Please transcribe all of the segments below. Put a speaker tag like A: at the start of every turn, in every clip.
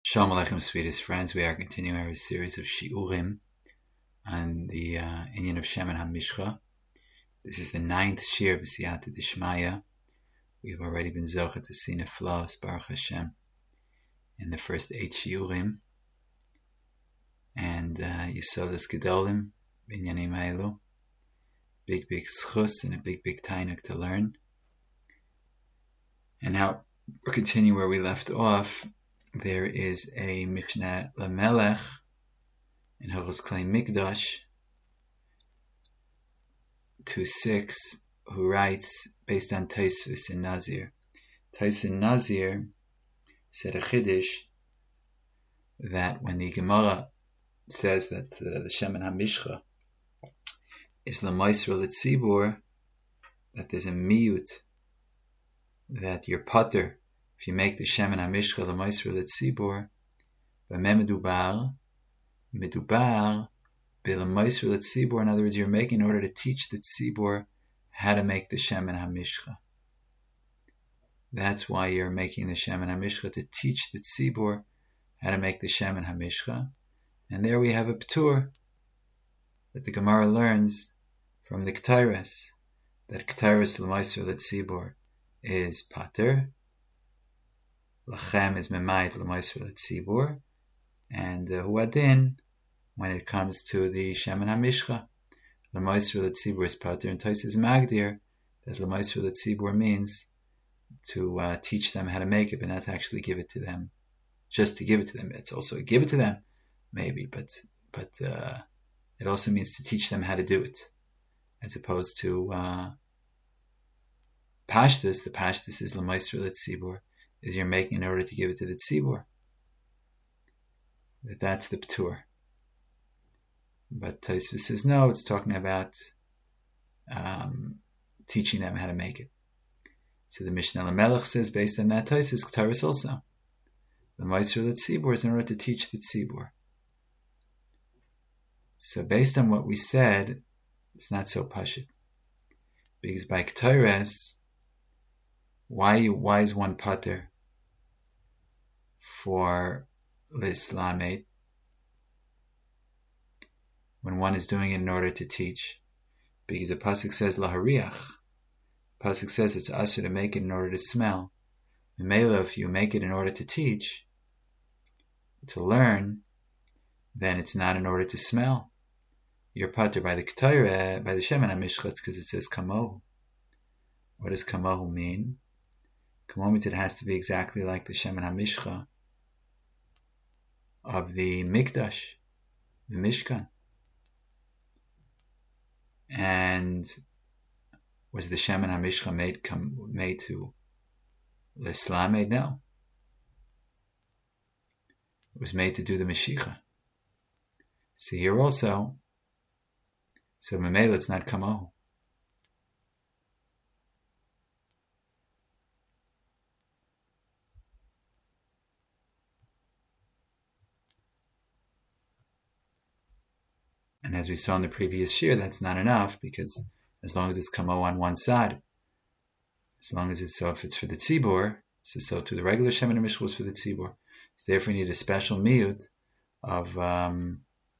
A: Shalom Aleichem, sweetest friends. We are continuing our series of Shiurim on the Inyan of Shemen HaMishcha. This is the 9th Shir B'Siyata D'Shmaya. We have already been Zocha to see Neflos, Baruch Hashem, in the first 8 Shiurim. And Yisodas Gedolim, Binyanim Ha'elu. Big schus and a big tainuk to learn. And now we're continuing where we left off. There is a Mishnah Lamelech in Hilchos Klei Mikdash 2:6, who writes based on Tosfos in Nazir. Tosfos in Nazir said a chiddush that when the Gemara says that the Shemen HaMishcha is L'Maisra L'Tzibur, that there's a miyut that you're pater if you make the Shemen HaMishcha L'Maisra L'Tzibur. Medubar B'L'Maisra L'Tzibur. In other words, you're making in order to teach the Tzibur how to make the Shemen HaMishcha. That's why you're making the Shemen HaMishcha, to teach the Tzibur how to make the Shemen HaMishcha. And there we have a p'tur that the Gemara learns from the Ketores, that Ketores L'Maisra L'Tzibur is pater, Lachem is Memayit L'Maisra L'Tzibur, and Huadin when it comes to the Shemen HaMishcha. L'Maisra L'Tzibur is pater, and Tosfos Magdir that L'Maisra L'Tzibur means to teach them how to make it, but not to actually give it to them. Just to give it to them. It's also give it to them, maybe, but it also means to teach them how to do it, as opposed to Pashtus. The Pashtus is L'Maisra L'Tzibur, is you're making in order to give it to the Tzibur. That's the p'tur. But Tosfos says no, it's talking about teaching them how to make it. So the Mishnah Lamelech says, based on that Tosfos, Ketores also. The L'Maisra L'Tzibur is in order to teach the Tzibur. So based on what we said, it's not so pashut. Because by Ketores, why is one pater for l'Islamid when one is doing it in order to teach? Because the pasuk says lahariach. The pasuk says it's asur to make it in order to smell. Memela, if you make it in order to teach, to learn, then it's not in order to smell. You're pater by the Ketores, by the Shemen HaMishcha, because it says kamohu. What does kamohu mean? Kamohu means it has to be exactly like the Shemen HaMishcha of the Mikdash, the Mishkan. And was the Shemen HaMishcha made to l'Islamid? No. It was made to do the Mashiach. So here also, so Memela, it's not kamohu. And as we saw in the previous shir, that's not enough, because as long as it's kamo on one side, as long as it's so, if it's for the tzibur, so to the regular Shemen HaMishcha was for the tzibur. So therefore, you need a special miyut of the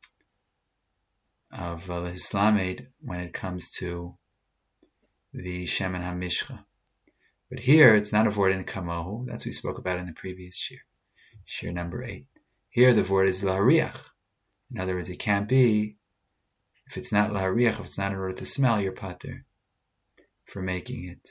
A: Islamid when it comes to the Shemen HaMishcha. But here, it's not a word in kamohu. That's what we spoke about in the previous shir, shir number 8. Here, the word is lahariach. In other words, it can't be. If it's not lahariach, if it's not in order to smell, you're pater for making it.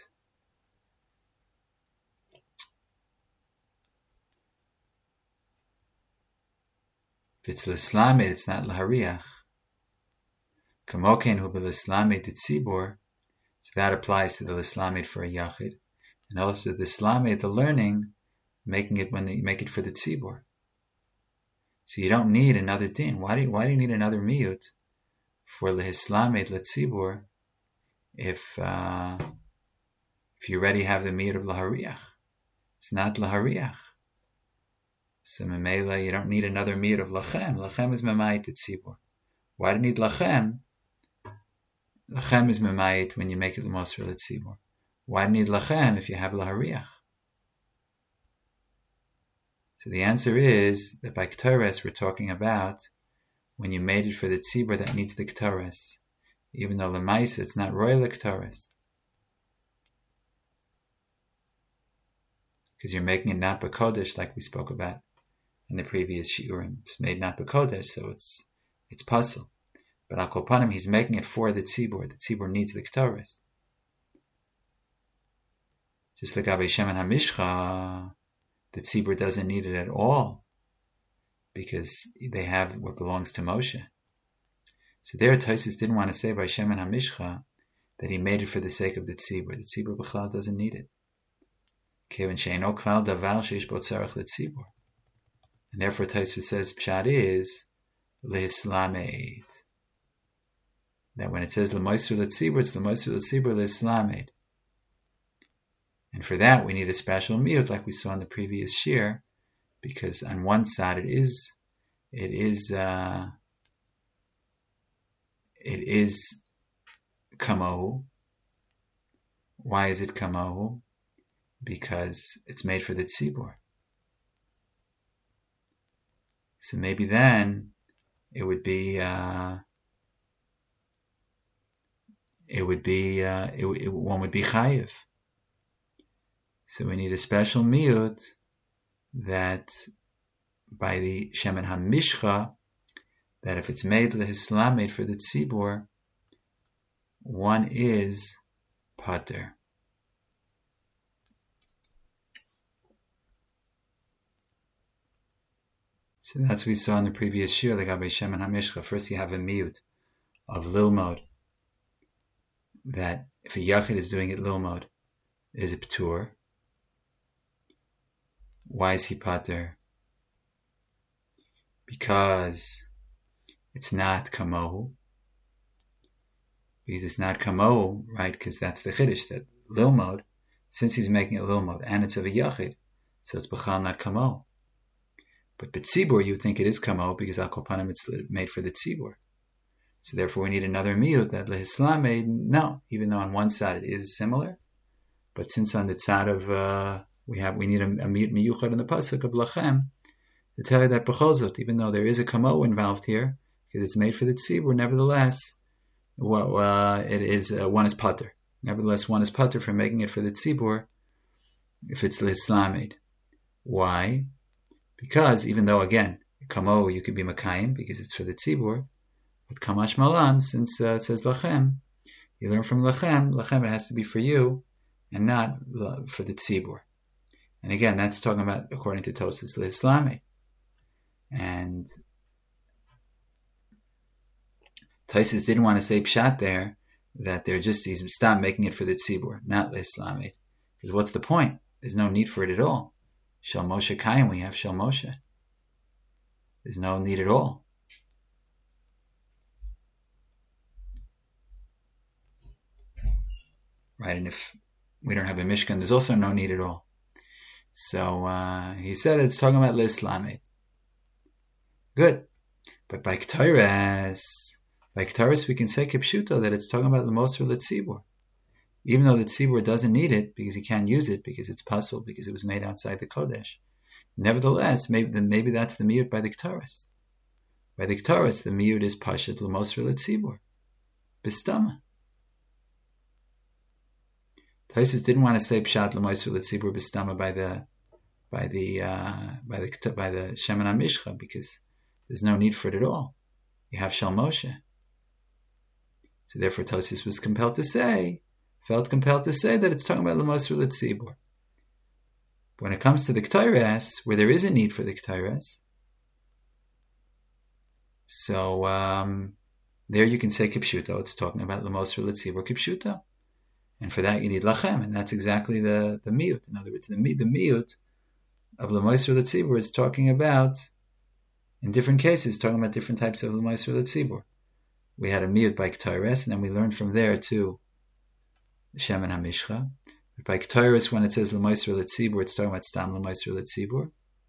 A: If it's l'Islamid, it's not lahariach. Kamoken hu b'Islamid tzibur, so that applies to the l'Islamid for a yachid, and also the Islamid, the learning, making it when they make it for the tzibur. So you don't need another din. Why do you need another miyut for lehislamed letzibur if you already have the miyut of lahariach? It's not lahariach. So memela, you don't need another miyut of lachem. Lachem is memayit letzibur. Why do you need lachem? Lachem is memayit when you make it l'mosra letzibur. Why do you need lachem if you have lahariach? So the answer is that by Ketores we're talking about when you made it for the tzibur that needs the Ketores, even though Lemaisa it's not royal Ketores, because you're making it not b'kodesh like we spoke about in the previous shiurim. It's made not b'kodesh, so it's puzzle. But al kol panim, he's making it for the tzibur. The tzibur needs the Ketores. Just like Abay Shemen HaMishcha, the tzibur doesn't need it at all because they have what belongs to Moshe. So there, Tosfos didn't want to say by Shemen HaMishcha that he made it for the sake of the tzibur. The tzibur b'chlal doesn't need it. Kevin she'eno klal davar sheish bo tzarech letzibur. And therefore Tosfos says pshat is lehislamed. That when it says lemoisur letzibur, it's lemoisur letzibur lehislamed. And for that we need a special miyut like we saw in the previous shir, because on one side it is kamohu. Why is it kamohu? Because it's made for the tzibur. So maybe then it would be one would be chayiv. So we need a special miyut that by the Shemen HaMishcha, that if it's made lehislam, made for the tzibur, one is pater. So that's what we saw in the previous shir, like Abay Shemen HaMishcha. First you have a miyut of lilmod, that if a yachid is doing it lilmod, is a ptur. Why is he pater? Because it's not kamohu. Because it's not kamohu, right? Because that's the chiddush, that lilmod, since he's making it lilmod, and it's of a yachid, so it's b'chal not kamohu. But b'tzibur, you would think it is kamohu, because al kol panim it's made for the tzibur. So therefore we need another miyut that lehislam made, no, even though on one side it is similar, but since on the tzad of we need a miyut miyuchad in the pasuk of lachem to tell you that b'chol even though there is a kamo involved here because it's made for the tzibur, nevertheless, it is one is pater. Nevertheless, one is pater for making it for the tzibur if it's lehislamed. Why? Because even though again kamo you could be makayim because it's for the tzibur, but kamash malan since it says lachem, you learn from lachem it has to be for you and not for the tzibur. And again, that's talking about, according to Tosfos, lehislamed. And Tosfos didn't want to say pshat there, that they're just, he's stop making it for the tzibur, not lehislamed. Because what's the point? There's no need for it at all. Shel Moshe Kayim, we have Shel Moshe. There's no need at all. Right, and if we don't have a Mishkan, there's also no need at all. So he said it's talking about lehislamed. Good. But by Ketores we can say kipshuto that it's talking about lemosur letzibur. Even though the tzibur doesn't need it because he can't use it because it's puzzle, because it was made outside the Kodesh. Nevertheless, maybe that's the miyut by the Ketores. By the Ketores, the miyut is pashat lemosur letzibur. Bistama. Tosfos didn't want to say pshat lemosur letzibur bistama by the Shemen HaMishcha because there's no need for it at all. You have Shel Moshe. So therefore Tosfos was felt compelled to say that it's talking about lemosur letzibur. But when it comes to the Ketores, where there is a need for the Ketores, so there you can say kipshuto, it's talking about lemosur letzibur kipshuto. And for that you need lachem, and that's exactly the miyut. In other words, the miyut of lemosur letzibur is talking about, in different cases, talking about different types of lemosur letzibur. We had a miyut by Ketores, and then we learned from there to Shemen HaMishcha. But by Ketores, when it says lemosur letzibur, it's talking about stam lemosur letzibur.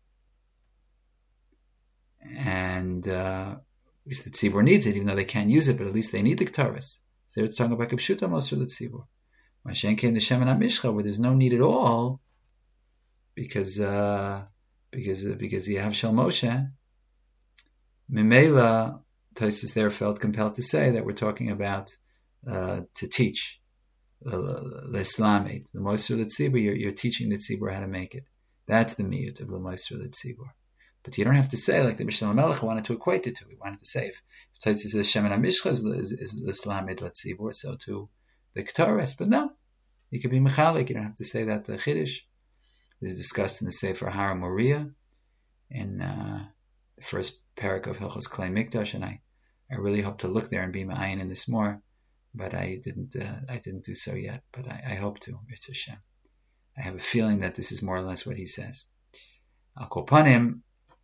A: And the tzibur needs it, even though they can't use it, but at least they need the Ketores. So there it's talking about kipshuta lemosur letzibur. Mashen came to Shemen HaMishcha, where there's no need at all, because because you have Shel Moshe, Mimela, Tosfos there felt compelled to say that we're talking about to teach l'Islamid, the Moser l'Tzibur. You're teaching the Tzibur how to make it. That's the miyut of the Moser l'Tzibur. But you don't have to say like the Mishnah Melech wanted to equate it to. We wanted to say if Tosfos says Shemen HaMishcha is l'Islamid l'Tzibur, so to the Ketores. But no, you could be mechalik. You don't have to say that the Chiddush. This is discussed in the Sefer Hara Moriah in the first parak of Hilchos Klei Mikdash, and I really hope to look there and be ma'ayin in this more, but I didn't do so yet. But I hope to. It's Hashem. I have a feeling that this is more or less what he says. Al kol panim,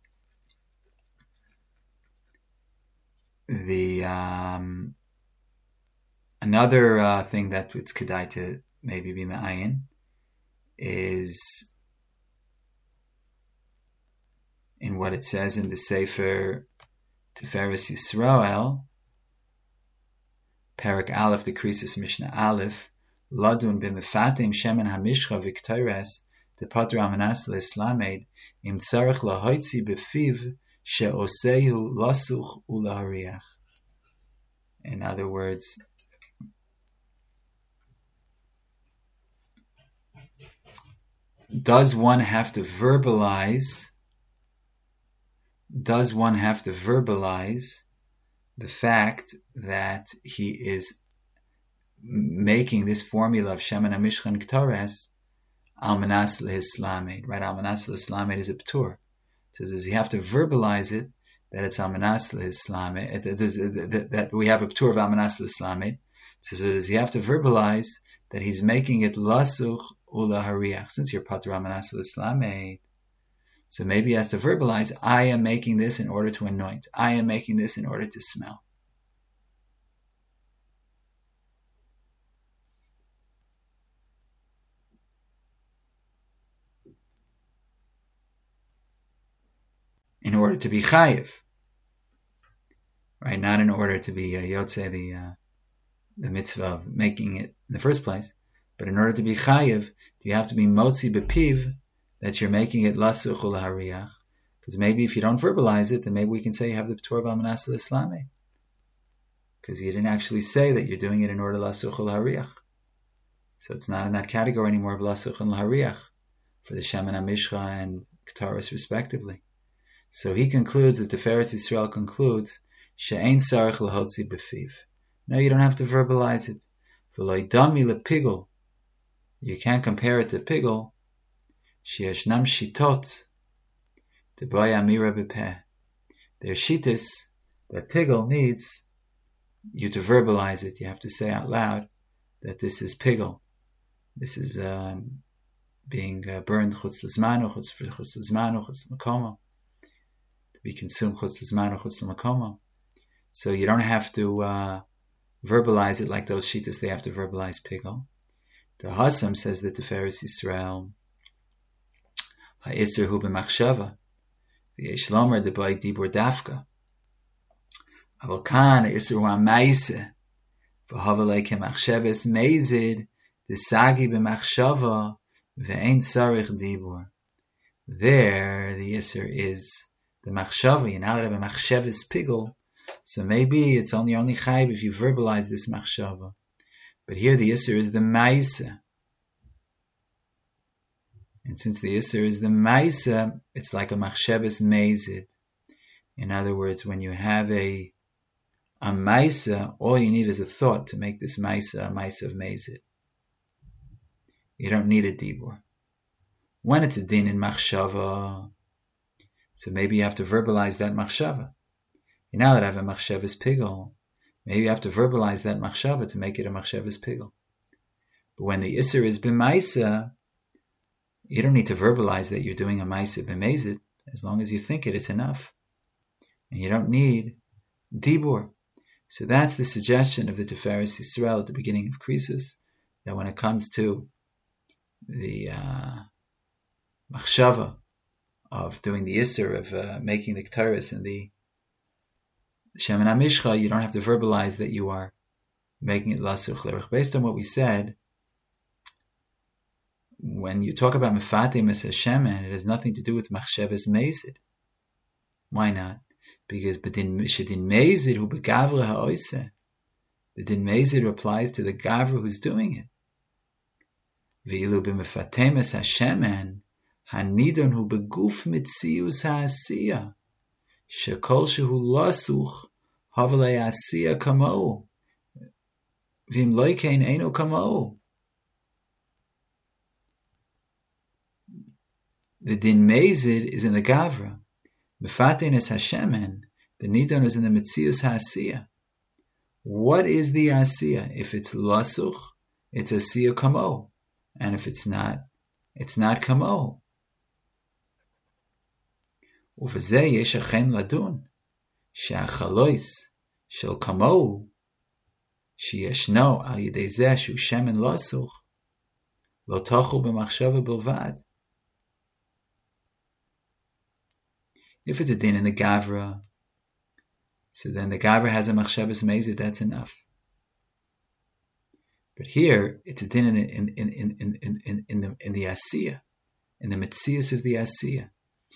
A: the another thing that it's kedai to maybe be ma'ayin is in what it says in the Sefer Tiferes Yisrael, Parak Aleph, the Krisis Mishnah Aleph, Ladun b'mefatim shemen hamishcha v'kteres tepater amanas le'islamed im tzarech lahoitzi b'fiv she'osehu lasuch ulahariach. In other words, does one have to verbalize the fact that he is making this formula of Shemen HaMishcha and Ketores Almanas Le'islamed, right? Almanas Le'islamed is a p'tur. So does he have to verbalize it that it's Almanas Le'islamed, that we have a p'tur of Almanas Le'islamed? So does he have to verbalize that he's making it Lasuch Ula Hariach, since you're Patur Almanas Le'islamed? So maybe he has to verbalize, I am making this in order to anoint. I am making this in order to smell. In order to be chayiv. Right? Not in order to be yotze, the mitzvah of making it in the first place. But in order to be chayiv, do you have to be motzi bepiv, that you're making it lasuch ulahariach? Because maybe if you don't verbalize it, then maybe we can say you have the p'tur of Almanas Le'islamed. Because you didn't actually say that you're doing it in order lasuch ulahariach. So it's not in that category anymore of lasuch ulahariach for the Shemen HaMishcha and Ketores respectively. So he concludes, that the Tiferes Yisrael concludes, she'ein sarich lahotzi befiv. No, you don't have to verbalize it. V'lo dami lepigel. You can't compare it to pigel. She'eshnam shitot deboy amira bepeh. There are shittas that pigel needs you to verbalize it. You have to say out loud that this is pigel. This is being burned chutz l'zmanu, chutz l'zmanu, chutz l'makomo. To be consumed chutz l'zmanu, chutz l'makomo. So you don't have to verbalize it like those shittas. They have to verbalize pigel. The Hassam says that the Tiferes Yisrael ha'isser hu b'machshava v'yesh lomer debay dibur dafka aval kan ha'isser hu ha'maise v'havalei kemachsheves meizid desagi b'machshava ve'ein sarich dibur. There the isser is the machshava. You're not allowed to have a machsheves pigel, so maybe it's only chayv if you verbalize this machshava. But here the isser is the maisa. And since the isser is the maisa, it's like a machsheves meizid. In other words, when you have a maisa, all you need is a thought to make this maisa a maisa of meizid. You don't need a dibur. When it's a din in machshava, so maybe you have to verbalize that machshava. You now that I have a machsheves pigel, maybe you have to verbalize that machshava to make it a machsheves pigel. But when the isser is b'maisa, you don't need to verbalize that you're doing a maisa b'meizid. As long as you think it, it's enough. And you don't need dibur. So that's the suggestion of the Tiferes Yisrael at the beginning of Krisis, that when it comes to the machshava of doing the isser of making the Ketores and the Shemen HaMishcha, you don't have to verbalize that you are making it lasuch lerich. Based on what we said, when you talk about Mefatim as Shemen, it has nothing to do with Machshavas Mezid. Why not? Because Shedin Mezid hu begavra ha'oiseh. The Din Mezid applies to the Gavra who's doing it. V'ilu b'Mefatim as Shemen, Hanidon hu beguf mitzius ha'asiyah. Shekol shehu lasuch havalei asiyah kamo. V'im loikein eino kamo. The Din Mezid is in the Gavra. Mefatin is Hashemen. The Nidon is in the Metzius HaAsiyah. What is the Asiyah? If it's Lasuch, it's Asiyah Kamo. And if it's not Kamo. Uvazeh yesh achem ladun. She'achalois shel Kamo. Sheyeshno al yedei zeh shu shemen Lasuch. Lo tochu b'machshava bilvad. If it's a din in the Gavra, so then the Gavra has a Machshavas Mezid, that's enough. But here, it's a din in the Asiyah, in the Metzias of the Asiyah.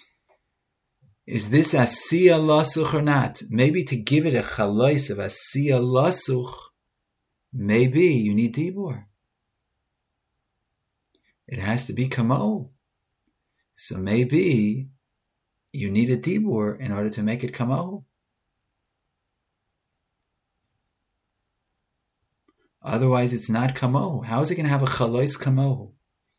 A: Is this Asiyah Lasuch or not? Maybe to give it a chalois of Asiyah Lasuch, maybe you need Dibur. It has to be Kamo. So maybe you need a Dibur in order to make it Kamo. Otherwise, it's not Kamo. How is it going to have a Chalois Kamo?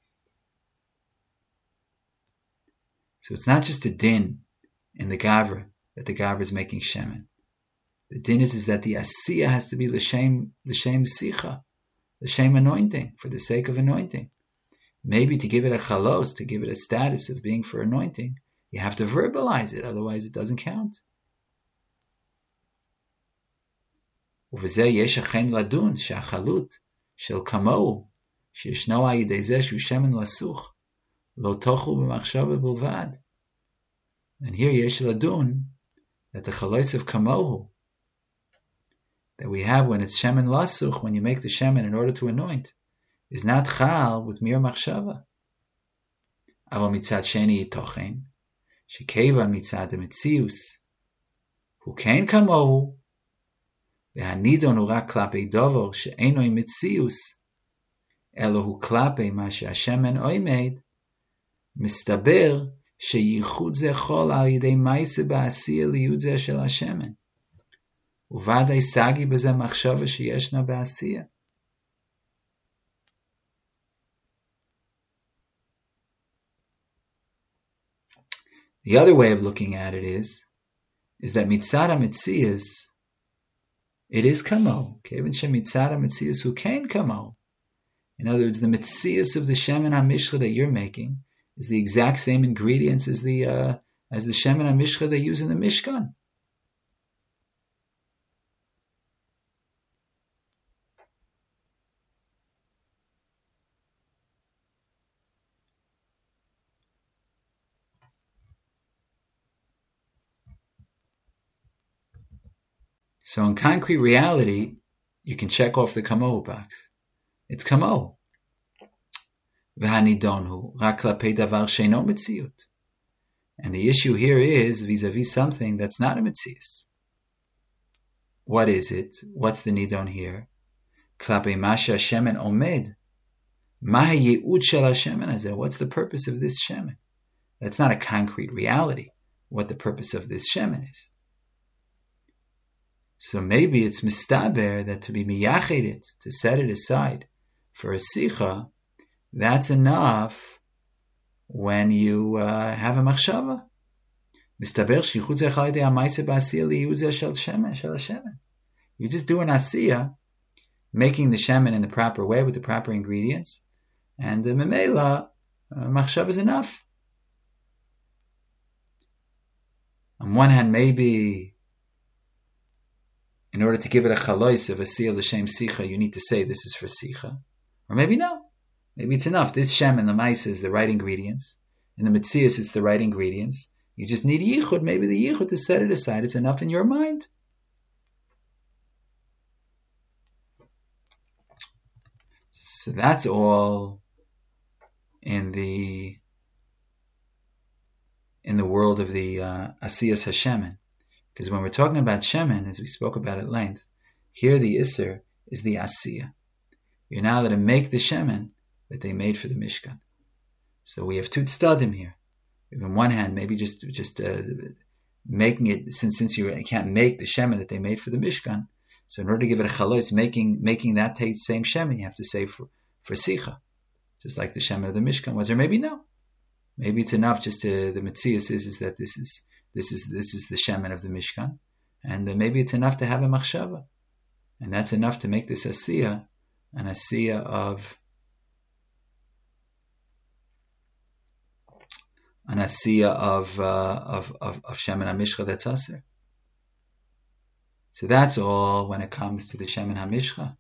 A: So it's not just a din in the Gavra that the Gavra is making Shemen. The din is that the Asiyah has to be L'Shem Sicha, L'Shem anointing, for the sake of anointing. Maybe to give it a Chalos, to give it a status of being for anointing, you have to verbalize it, otherwise it doesn't count. ובזה יש אכן לדון שהחלות של כמוהו שישנו על ידי זה שהוא שמן לסוך לא תאכלו במחשבה בלבד. And here יש לדון that the chalois of כמוהו that we have when it's shemen lasuch, when you make the shemen in order to anoint, is not chal with mere machshava. אבל מצד שני ייתכן שכיוון מצד המציאוס הוא כן כמוהו והנידון הוא רק כלפי דבר שאינו עם מציאוס אלא הוא כלפי מה שהשמן עומד, מסתבר שייחוד זה חול על ידי מייסה בעשייה להיות זה של השמן, וודאי סגי בזה מחשבה שישנה בעשייה. The other way of looking at it is that mitzad ha-metzias, it is kamo. Kevin shemitzad ha-metzias hu kein kamo. In other words, the metzias of the shemen ha-mishcha that you're making is the exact same ingredients as the shemen ha-mishcha they use in the Mishkan. So in concrete reality, you can check off the kamo box. It's kamo. V'hanidonhu rak klapei davar sheino metziut. And the issue here is vis-a-vis something that's not a metzius. What is it? What's the nidon here? Klapei masha shemen omed. Maha ye'ud shel ha-shemen hazeh. What's the purpose of this shemen? That's not a concrete reality, what the purpose of this shemen is. So maybe it's mistaber that to be miyached it, to set it aside for a sicha, that's enough when you have a machshava. Mistaber shichud zeh chal yedei ha'maaseh ba'asiyah liyud zeh shel shemen. You just do an asiyah, making the shemen in the proper way with the proper ingredients, and the memela machshava is enough. On one hand, maybe in order to give it a chalois of a siyah l'shem sicha, you need to say this is for sicha. Or maybe no. Maybe it's enough. This shem in the maisa is the right ingredients. In the metzias, it's the right ingredients. You just need yichud. Maybe the yichud to set it aside. It's enough in your mind. So that's all in the world of the Asiyas Hashemen. Because when we're talking about Shemen, as we spoke about at length, here the Isser is the Asiyah. You're now allowed to make the Shemen that they made for the Mishkan. So we have two tzadim here. On one hand, maybe just making it, since you can't make the Shemen that they made for the Mishkan, so in order to give it a chalos, making that same Shemen, you have to say for Sicha, just like the Shemen of the Mishkan was, or maybe no. Maybe it's enough just to, the Metzias is that this is the Shemen of the Mishkan, and maybe it's enough to have a machshava, and that's enough to make this Asiyah an Asiyah of Shemen HaMishcha that's Aser. So that's all when it comes to the Shemen HaMishcha.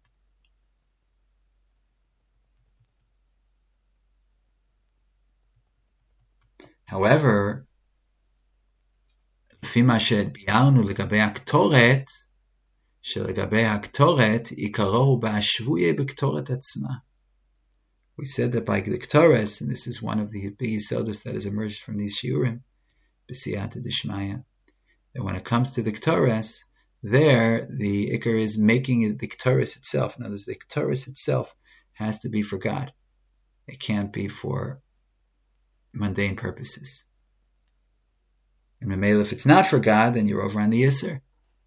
A: However, לפי מה שביארנו לגבי הקטורת, שלגבי הקטורת, עיקרו הוא בהשבויה בקטורת עצמה. We said that by the Ketores, and this is one of the big yisodus that has emerged from these shiurim, b'siyata d'shmaya, that when it comes to the Ketores, there the ikar is making it the Ketores itself. In other words, the Ketores itself has to be for God. It can't be for mundane purposes. And Mamela, if it's not for God, then you're over on the Yisr.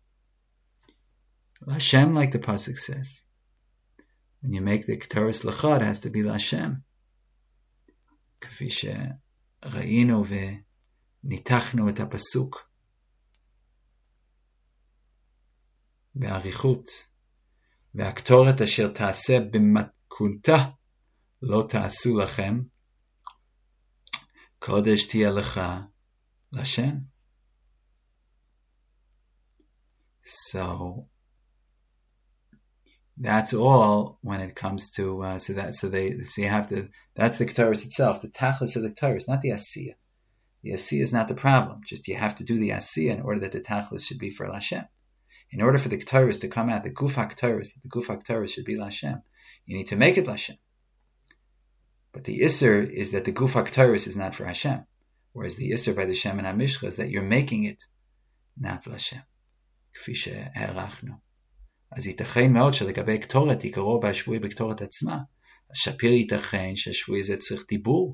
A: Hashem, like the pasuk says. When you make the Ketores L'chad, it has to be L'Hashem. K'fi she'ra'inu ve'nitachnu et ha'pasuk be'arichut ve'aktoret asher ta'aseh b'matkunta lo ta'asu lachem kodesh tiyeh lecha L'Hashem. So that's all when it comes to you have to, that's the Ketores itself, the tachlis of the Ketores, not the Asiyah. The Asiyah is not the problem, just you have to do the Asiyah in order that the tachlis should be for Hashem. In order for the Ketores to come out, the Guf HaKetores should be Hashem, you need to make it Hashem. But the Isser is that the Guf HaKetores is not for Hashem, whereas the Isser by the Shemen HaMishcha is that you're making it not Hashem. K'fi she'erachnu. אז ייתכן מאוד שלגבי קטורת עיקרו בהשבוי בקטורת עצמה, אז שפיר ייתכן שהשבוי זה צריך דיבור.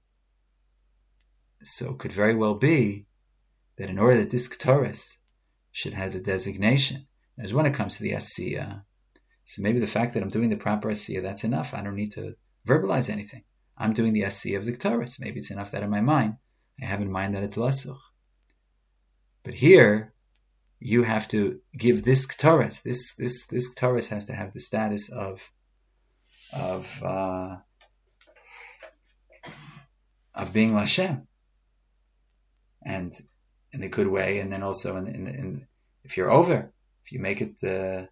A: So it could very well be that in order that this Ketores should have a designation, as when it comes to the Asiyah, so maybe the fact that I'm doing the proper Asiyah, that's enough. I don't need to verbalize anything. I'm doing the Asiyah of the Ketores. Maybe it's enough that in my mind, I have in mind that it's Lasuch. But here, you have to give this Ketores, this Ketores has to have the status of being Lashem, and in a good way, and then also in if you're over, if you make it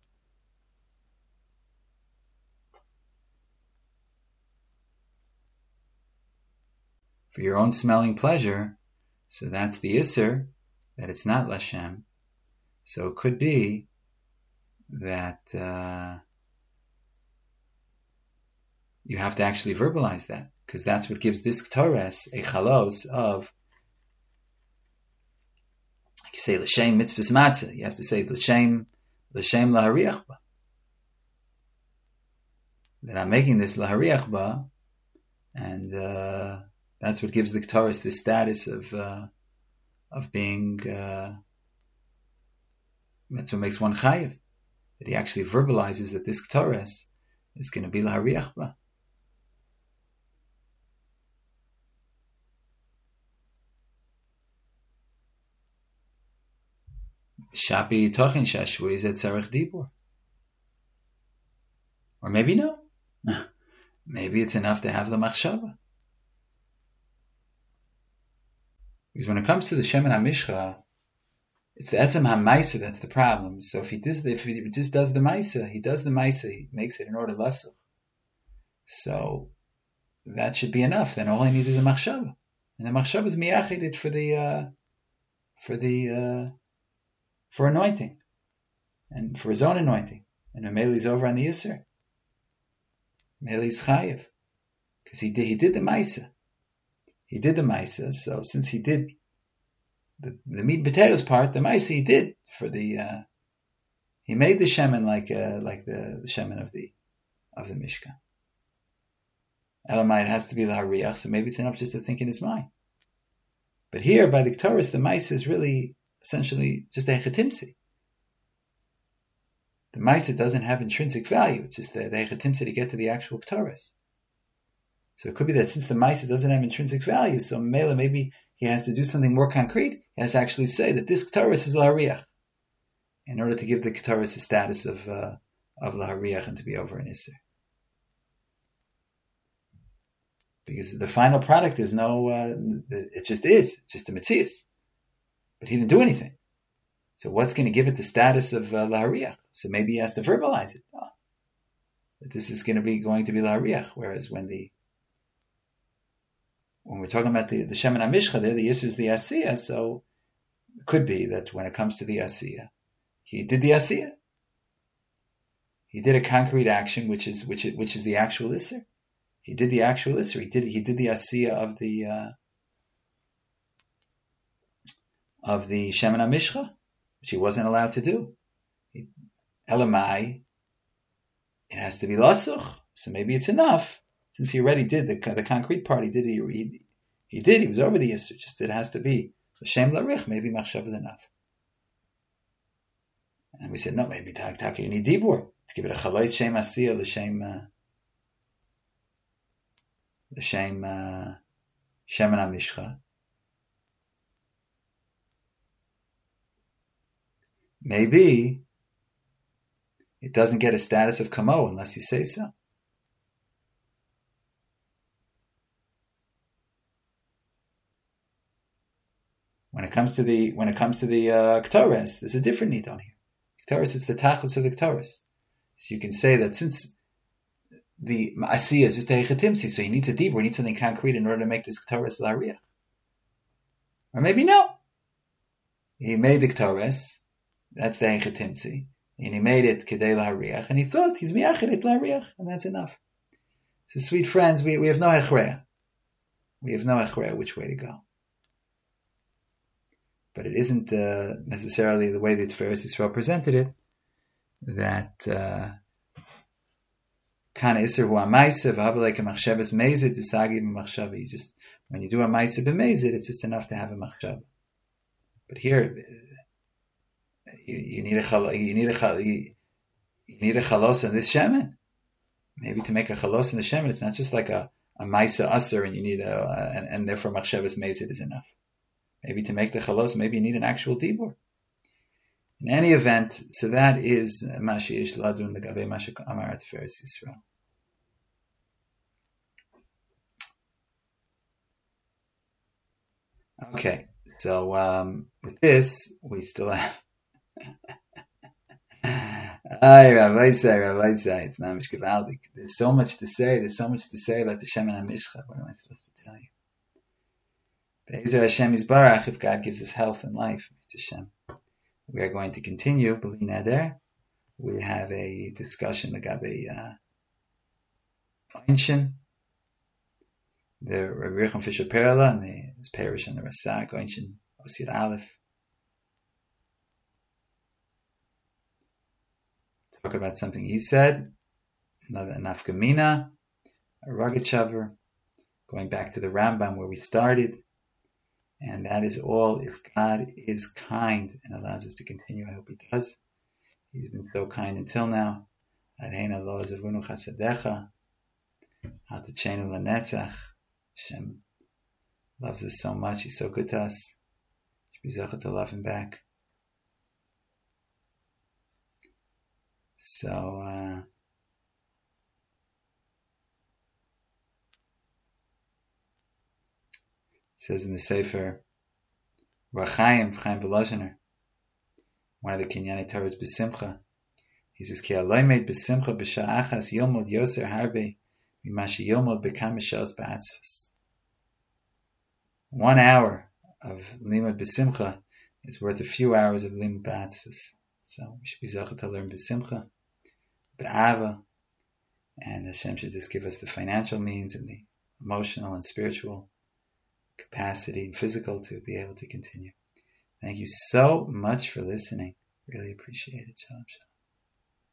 A: for your own smelling pleasure, so that's the Isser, that it's not Lashem. So it could be that you have to actually verbalize that, because that's what gives this Ketores a chalos of, like you say, l'shem mitzvahs matzah. You have to say l'shem lahariach ba. That I'm making this lahariach ba, and that's what gives the Ketores this status of being. That's what makes one chayiv, that he actually verbalizes that this Ketores is going to be lahariach ba. Shapi tochin shashvui zet tzarech dibur. Or maybe no. Maybe it's enough to have the machshava. Because when it comes to the Shemen HaMishcha, it's the Etzem HaMaisa that's the problem. So if he just does the Maisa, he makes it in order lasuch. So that should be enough. Then all he needs is a machshava. And the machshava is miyachidit for anointing, and for his own anointing. And Ameli's over on the Yisr. Ameli's chayiv, because he did the Maisa. He did the Maisa, so since he did the meat and potatoes part, the Maisa he did for the he made the shemen like the shemen of the Mishkan. Elamai, it has to be lahariach, so maybe it's enough just to think in his mind. But here, by the Ketores, the Maisa is really essentially just a hechatimtzi. The Maisa doesn't have intrinsic value; it's just the hechatimtzi to get to the actual Ketores. So it could be that since the Maisa doesn't have intrinsic value, so Mela maybe he has to do something more concrete. He has to actually say that this Ketores is lahariach, in order to give the Ketores the status of lahariach and to be over an Isser. Because the final product is it just is. It's just a Metzias. But he didn't do anything. So what's going to give it the status of lahariach? So maybe he has to verbalize it. That this is going to be lahariach. Whereas when we're talking about the Shemen HaMishcha, there the Yisr is the Asiyah. So it could be that when it comes to the Asiyah, he did the Asiyah. He did a concrete action, which is the actual Isser. He did the actual Isser. He did the Asiyah of the Shemen HaMishcha, which he wasn't allowed to do. Elamai, it has to be Lasuch, so maybe it's enough, since he already did the concrete part. He was over the Isser, just it has to be L'Shem Larich, maybe Machshav is enough. And we said, no, maybe Taka, you need Dibur, to give it a Chalais Shem Asiyah, L'Shem Shemen HaMishcha. Maybe it doesn't get a status of Kamo unless you say so. When it comes to the Ketores, there's a different need on here. Ketores, it's the tachlis of the Ketores. So you can say that since the Asiyah is just a hechatimsi, so he needs a dibur, he needs something concrete in order to make this Ketores lahariach. Or maybe no. He made the Ketores, that's the hechatimsi, and he made it kedei lahariach, and he thought he's miyachid it lahariach, and that's enough. So sweet friends, we have no hechreya. We have no hechreya which way to go. But it isn't necessarily the way that Tiferes Yisrael presented it, that Kana Isser hu ha'maisa v'habalei k'machshavas meizid disagi b'machshava. You just, when you do a maisa b'meizid, it's just enough to have a machshava. But here, you need a chalos in this shemen. Maybe to make a chalos in the shemen, it's not just like a maisa aser, and you need and therefore machshavas meizid is enough. Maybe to make the chalos, maybe you need an actual dibur. In any event, so that is Mashi Ish Ladun L'Gabe Masha Amar Tiferes Yisrael. Okay, so with this, we still have Rabbi say, it's mamish gevaldik. There's so much to say. There's so much to say about the Shemen HaMishcha. What am I supposed to tell you? Be'ezer Hashem Yisbarach, if God gives us health and life, it's Hashem. We are going to continue, B'li Neder. We have a discussion L'Gabe Oinshin, the Rabbi Yochanan Fisher Perla, and his parish and the Rasak, Oinshin Osir Aleph. Talk about something he said, another Nafkamina, a Rogachover, going back to the Rambam where we started. And that is all if God is kind and allows us to continue. I hope He does. He's been so kind until now. Hashem loves us so much. He's so good to us. To love Him back. So, it says in the Sefer, Chaim Volozhiner, one of the Kinyanei Torahs, B'Simcha, he says, Ki aloi made B'Simcha b'sha'achas yilmod yoser harbe mimashi yilmod b'kam shos ba'atzvus. 1 hour of limud B'Simcha is worth a few hours of limud ba'atzvus. So we should be zocheh to learn B'Simcha, B'Ava, and Hashem should just give us the financial means and the emotional and spiritual capacity and physical to be able to continue. Thank you so much for listening. Really appreciate it. Shalom, shalom.